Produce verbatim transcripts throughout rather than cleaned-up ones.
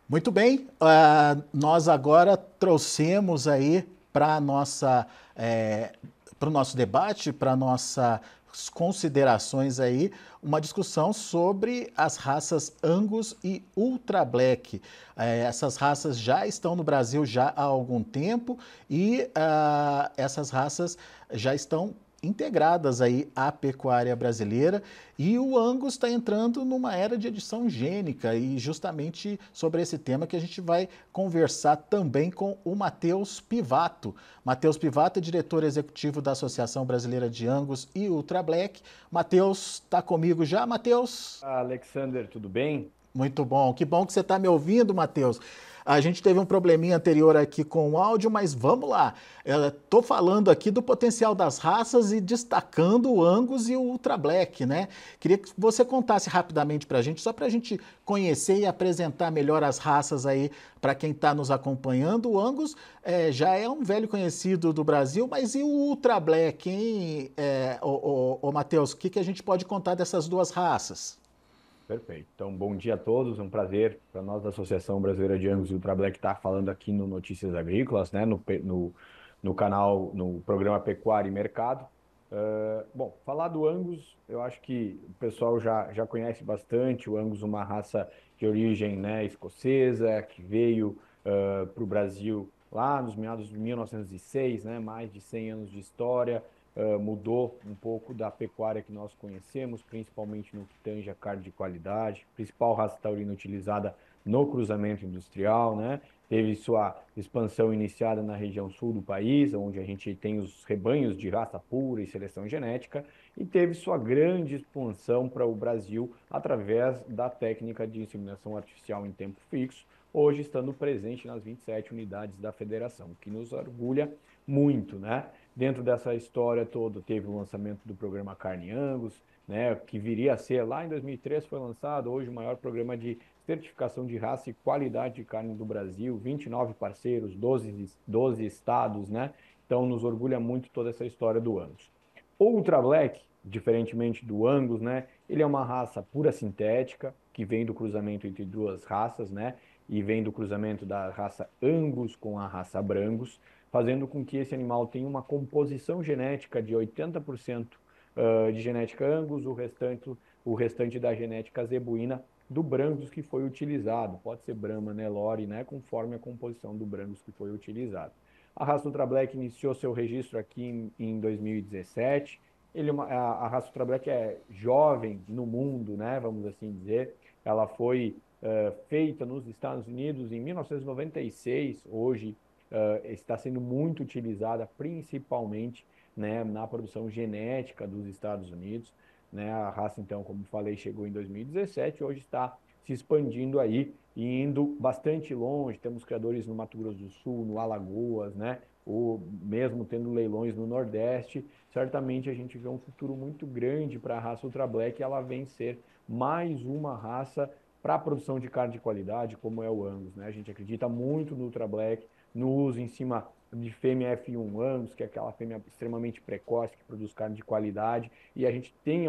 Muito bem, ah, nós agora trouxemos aí para nossa, para o nosso debate, para nossas considerações aí, uma discussão sobre as raças Angus e Ultra Black. Eh, essas raças já estão no Brasil já há algum tempo e ah, essas raças já estão integradas aí à pecuária brasileira e o Angus está entrando numa era de edição gênica e justamente sobre esse tema que a gente vai conversar também com o Matheus Pivato. Matheus Pivato é diretor executivo da Associação Brasileira de Angus e Ultra Black. Matheus, está comigo já, Matheus? Ah, Alexander, tudo bem? Muito bom. Que bom que você está me ouvindo, Matheus. A gente teve um probleminha anterior aqui com o áudio, mas vamos lá. Estou falando aqui do potencial das raças e destacando o Angus e o Ultra Black, né? Queria que você contasse rapidamente para a gente, só para a gente conhecer e apresentar melhor as raças aí para quem está nos acompanhando. O Angus é, já é um velho conhecido do Brasil, mas e o Ultra Black, hein, é, ô, ô, ô, Matheus? O que, que a gente pode contar dessas duas raças? Perfeito. Então, bom dia a todos. É um prazer para nós da Associação Brasileira de Angus e Ultra Black estar falando aqui no Notícias Agrícolas, né? No, pe- no, no canal, no programa Pecuária e Mercado. Eh, bom, falar do Angus, eu acho que o pessoal já, já conhece bastante. O Angus, uma raça de origem, né, escocesa, que veio para o Brasil lá nos meados de mil novecentos e seis, né? Mais de cem anos de história. Uh, mudou um pouco da pecuária que nós conhecemos, principalmente no que tange a carne de qualidade, principal raça taurina utilizada no cruzamento industrial, né? Teve sua expansão iniciada na região sul do país, onde a gente tem os rebanhos de raça pura e seleção genética, e teve sua grande expansão para o Brasil através da técnica de inseminação artificial em tempo fixo, hoje estando presente nas vinte e sete unidades da federação, o que nos orgulha muito, né? Dentro dessa história toda, teve o lançamento do programa Carne Angus, né, que viria a ser lá em dois mil e três foi lançado, hoje o maior programa de certificação de raça e qualidade de carne do Brasil, vinte e nove parceiros, doze, doze estados, né? Então nos orgulha muito toda essa história do Angus. O Ultra Black, diferentemente do Angus, né, ele é uma raça pura sintética, que vem do cruzamento entre duas raças, né? E vem do cruzamento da raça Angus com a raça Brangus, fazendo com que esse animal tenha uma composição genética de oitenta por cento uh, de genética Angus, o restante, o restante da genética zebuína do Brangus que foi utilizado. Pode ser Brahma, Nelore, né, conforme a composição do Brangus que foi utilizado. A raça Ultra Black iniciou seu registro aqui em, em dois mil e dezessete. Ele, é a, a raça Ultra Black é jovem no mundo, né, vamos assim dizer. Ela foi uh, feita nos Estados Unidos em mil novecentos e noventa e seis. Hoje uh, está sendo muito utilizada, principalmente, né, na produção genética dos Estados Unidos. Né? A raça, então, como falei, chegou em dois mil e dezessete, hoje está se expandindo aí e indo bastante longe. Temos criadores no Mato Grosso do Sul, no Alagoas, né? Ou mesmo tendo leilões no Nordeste. Certamente a gente vê um futuro muito grande para a raça Ultra Black e ela vem ser mais uma raça para a produção de carne de qualidade, como é o Angus, né? A gente acredita muito no Ultra Black, no uso em cima de fêmea F um Angus, que é aquela fêmea extremamente precoce que produz carne de qualidade, e a gente tem a,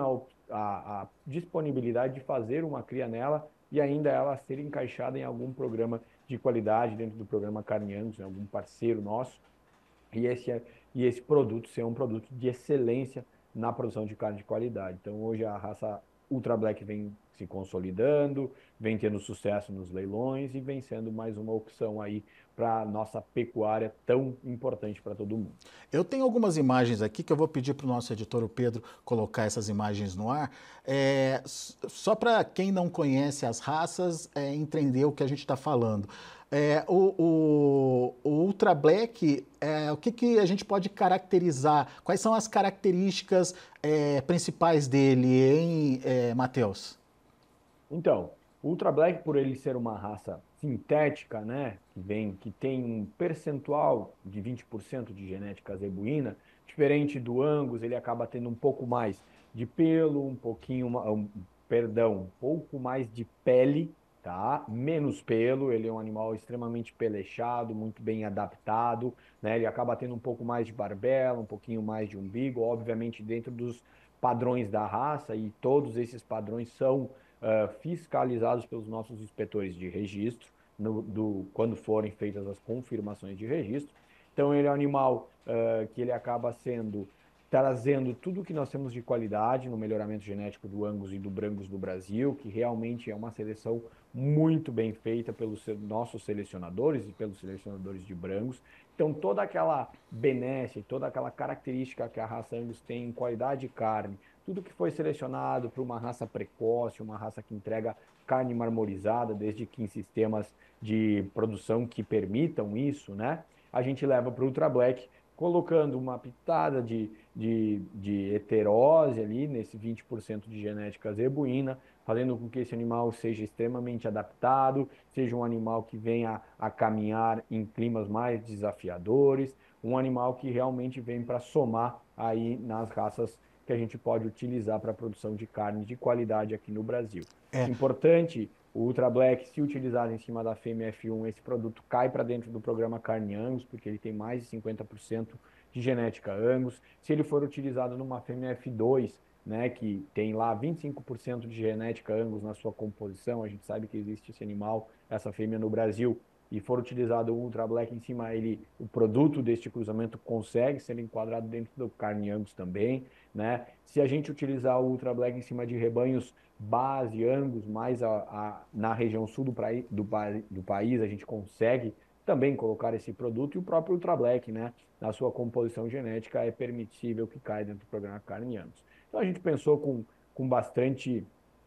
a, a disponibilidade de fazer uma cria nela e ainda ela ser encaixada em algum programa de qualidade dentro do programa Carne Angus, em algum parceiro nosso, e esse, é, e esse produto ser um produto de excelência na produção de carne de qualidade. Então, hoje a raça Ultra Black vem se consolidando, vem tendo sucesso nos leilões e vem sendo mais uma opção aí para a nossa pecuária tão importante para todo mundo. Eu tenho algumas imagens aqui que eu vou pedir para o nosso editor, o Pedro, colocar essas imagens no ar. É, só para quem não conhece as raças é, entender o que a gente está falando. É, o, o, o Ultra Black, é, o que, que a gente pode caracterizar? Quais são as características é, principais dele, hein, é, Matheus? Então, o Ultra Black, por ele ser uma raça sintética, né, que vem, que tem um percentual de vinte por cento de genética zebuína, diferente do Angus, ele acaba tendo um pouco mais de pelo, um pouquinho, ma- um, perdão, um pouco mais de pele, tá? Menos pelo, ele é um animal extremamente pelechado, muito bem adaptado, né? Ele acaba tendo um pouco mais de barbela, um pouquinho mais de umbigo, obviamente dentro dos padrões da raça, e todos esses padrões são uh, fiscalizados pelos nossos inspetores de registro, no, do, quando forem feitas as confirmações de registro. Então, ele é um animal uh, que ele acaba sendo, trazendo tudo que nós temos de qualidade no melhoramento genético do Angus e do Brangus do Brasil, que realmente é uma seleção muito bem feita pelos nossos selecionadores e pelos selecionadores de Brangus. Então, toda aquela benesse, toda aquela característica que a raça Angus tem em qualidade de carne, tudo que foi selecionado para uma raça precoce, uma raça que entrega carne marmorizada, desde que em sistemas de produção que permitam isso, né? A gente leva para o Ultra Black, colocando uma pitada de, de, de heterose ali, nesse vinte por cento de genética zebuína, fazendo com que esse animal seja extremamente adaptado, seja um animal que venha a caminhar em climas mais desafiadores, um animal que realmente vem para somar aí nas raças que a gente pode utilizar para a produção de carne de qualidade aqui no Brasil. É, Importante, o Ultra Black, se utilizado em cima da fêmea F um, esse produto cai para dentro do programa Carne Angus, porque ele tem mais de cinquenta por cento de genética Angus. Se ele for utilizado numa fêmea F dois, né, que tem lá vinte e cinco por cento de genética Angus na sua composição, a gente sabe que existe esse animal, essa fêmea no Brasil, e for utilizado o Ultra Black em cima, ele, o produto deste cruzamento consegue ser enquadrado dentro do Carne Angus também, né? Se a gente utilizar o Ultra Black em cima de rebanhos base, Angus, mais a, a, na região sul do, praí, do, do país, a gente consegue também colocar esse produto, e o próprio Ultra Black, né, na sua composição genética, é permissível que caia dentro do programa Carne Angus. Então a gente pensou com, com bastante,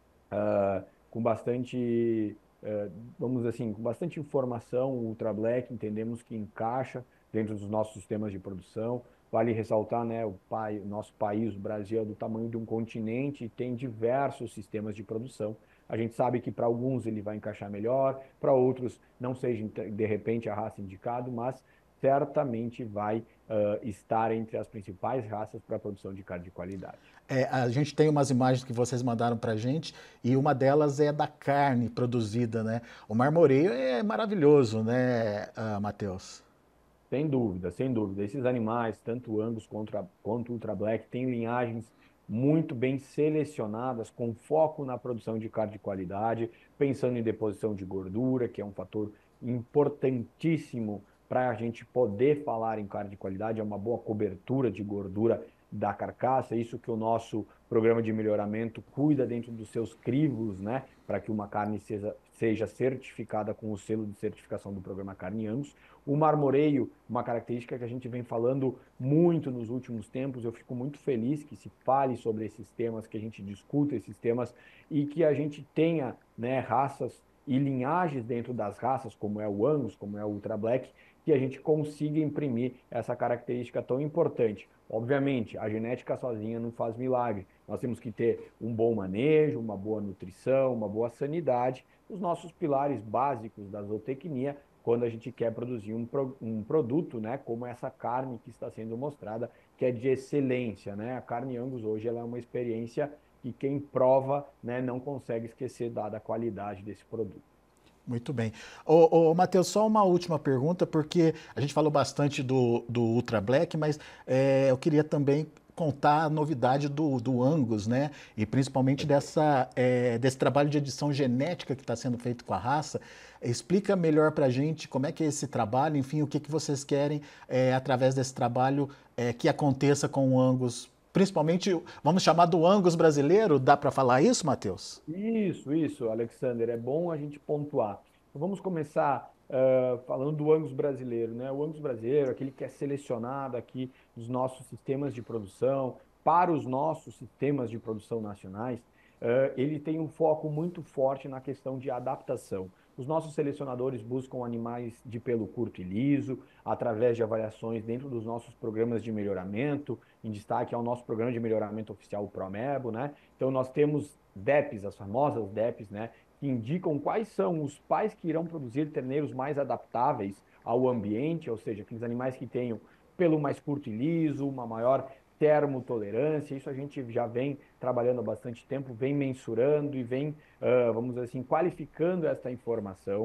uh, com bastante, uh, vamos dizer assim, com bastante informação, o Ultra Black entendemos que encaixa dentro dos nossos sistemas de produção. Vale ressaltar, né, o, pai, o nosso país, o Brasil, é do tamanho de um continente e tem diversos sistemas de produção. A gente sabe que para alguns ele vai encaixar melhor, para outros não seja de repente a raça indicada, mas certamente vai uh, estar entre as principais raças para a produção de carne de qualidade. É, a gente tem umas imagens que vocês mandaram para a gente e uma delas é da carne produzida, né? O marmoreio é maravilhoso, né, uh, Matheus? Sem dúvida, sem dúvida. Esses animais, tanto o Angus quanto, a, quanto o Ultra Black, têm linhagens muito bem selecionadas, com foco na produção de carne de qualidade, pensando em deposição de gordura, que é um fator importantíssimo para a gente poder falar em carne de qualidade, é uma boa cobertura de gordura da carcaça, isso que o nosso programa de melhoramento cuida dentro dos seus crivos, né, para que uma carne seja, seja certificada com o selo de certificação do programa Carne Angus. O marmoreio, uma característica que a gente vem falando muito nos últimos tempos, eu fico muito feliz que se fale sobre esses temas, que a gente discuta esses temas e que a gente tenha, né, raças e linhagens dentro das raças, como é o Angus, como é o Ultra Black, que a gente consiga imprimir essa característica tão importante. Obviamente, a genética sozinha não faz milagre. Nós temos que ter um bom manejo, uma boa nutrição, uma boa sanidade, os nossos pilares básicos da zootecnia, quando a gente quer produzir um, pro, um produto, né, como essa carne que está sendo mostrada, que é de excelência, né? A carne Angus hoje ela é uma experiência que quem prova, né, não consegue esquecer dada a qualidade desse produto. Muito bem. Ô, ô, Matheus, só uma última pergunta, porque a gente falou bastante do, do Ultra Black, mas é, eu queria também contar a novidade do, do Angus, né? E principalmente dessa, é, desse trabalho de edição genética que está sendo feito com a raça. Explica melhor para a gente como é que é esse trabalho, enfim, o que, que vocês querem é, através desse trabalho é, que aconteça com o Angus, principalmente, vamos chamar do Angus brasileiro, dá para falar isso, Matheus? Isso, isso, Alexander, é bom a gente pontuar. Então, vamos começar uh, falando do Angus brasileiro, né? O Angus brasileiro, aquele que é selecionado aqui dos nossos sistemas de produção, para os nossos sistemas de produção nacionais, uh, ele tem um foco muito forte na questão de adaptação. Os nossos selecionadores buscam animais de pelo curto e liso, através de avaliações dentro dos nossos programas de melhoramento, em destaque ao nosso programa de melhoramento oficial, o Promebo, né? Então, nós temos D E Ps, as famosas D E Ps, né, que indicam quais são os pais que irão produzir terneiros mais adaptáveis ao ambiente, ou seja, aqueles animais que tenham pelo mais curto e liso, uma maior termotolerância. Isso a gente já vem trabalhando há bastante tempo, vem mensurando e vem, uh, vamos dizer assim, qualificando esta informação.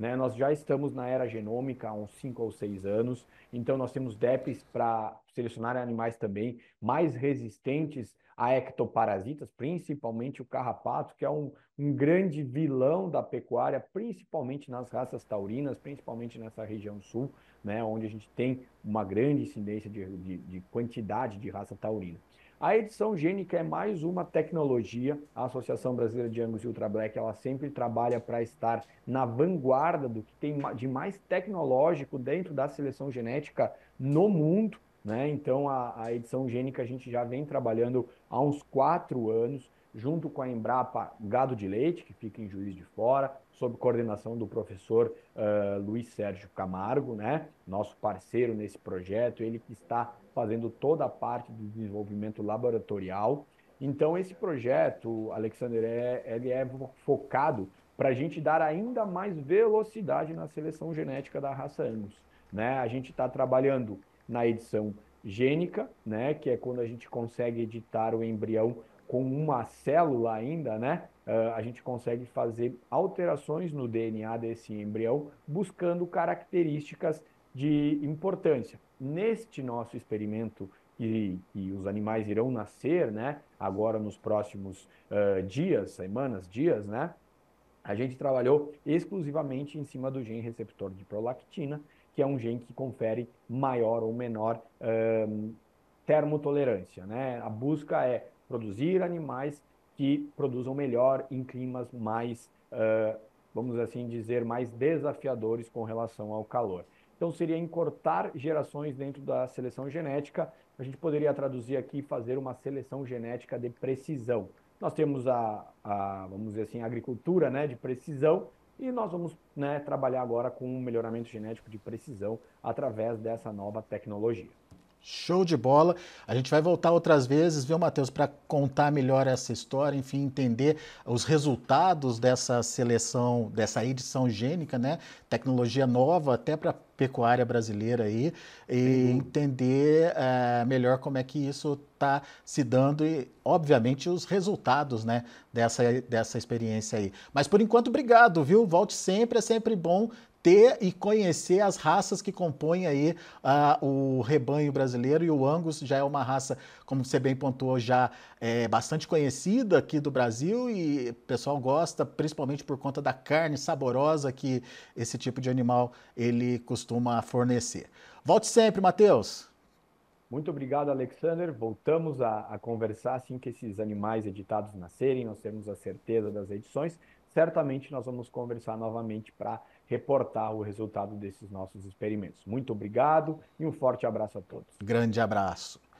né? Nós já estamos na era genômica há uns cinco ou seis anos, então nós temos D E Ps para selecionar animais também mais resistentes a ectoparasitas, principalmente o carrapato, que é um, um grande vilão da pecuária, principalmente nas raças taurinas, principalmente nessa região sul, né, onde a gente tem uma grande incidência de, de, de quantidade de raça taurina. A edição gênica é mais uma tecnologia. A Associação Brasileira de Angus e Ultra Black, ela sempre trabalha para estar na vanguarda do que tem de mais tecnológico dentro da seleção genética no mundo, né? Então, a, a edição gênica a gente já vem trabalhando há uns quatro anos, junto com a Embrapa Gado de Leite, que fica em Juiz de Fora, sob coordenação do professor uh, Luiz Sérgio Camargo, né? Nosso parceiro nesse projeto, ele que está fazendo toda a parte do desenvolvimento laboratorial. Então, esse projeto, Alexander, é, ele é focado para a gente dar ainda mais velocidade na seleção genética da raça Angus, né? A gente está trabalhando na edição gênica, né, que é quando a gente consegue editar o embrião com uma célula ainda, né? Uh, a gente consegue fazer alterações no D N A desse embrião, buscando características de importância. Neste nosso experimento, que, que os animais irão nascer, né? Agora nos próximos uh, dias, semanas, dias, né? A gente trabalhou exclusivamente em cima do gene receptor de prolactina, que é um gene que confere maior ou menor um, termotolerância, né? A busca é produzir animais que produzam melhor em climas mais, uh, vamos assim dizer, mais desafiadores com relação ao calor. Então, seria encurtar gerações dentro da seleção genética. A gente poderia traduzir aqui e fazer uma seleção genética de precisão. Nós temos a, a vamos dizer assim, a agricultura, né, de precisão, e nós vamos, né, trabalhar agora com um melhoramento genético de precisão através dessa nova tecnologia. Show de bola. A gente vai voltar outras vezes, viu, Matheus, para contar melhor essa história, enfim, entender os resultados dessa seleção, dessa edição gênica, né? Tecnologia nova até para a pecuária brasileira aí, e entender é, melhor como é que isso está se dando e, obviamente, os resultados, né, dessa, dessa experiência aí. Mas, por enquanto, obrigado, viu? Volte sempre, é sempre bom ter e conhecer as raças que compõem aí uh, o rebanho brasileiro, e o Angus já é uma raça, como você bem pontuou, já é bastante conhecida aqui do Brasil, e o pessoal gosta, principalmente por conta da carne saborosa que esse tipo de animal ele costuma fornecer. Volte sempre, Matheus. Muito obrigado, Alexander. Voltamos a, a conversar assim que esses animais editados nascerem, nós temos a certeza das edições. Certamente nós vamos conversar novamente para reportar o resultado desses nossos experimentos. Muito obrigado e um forte abraço a todos. Grande abraço.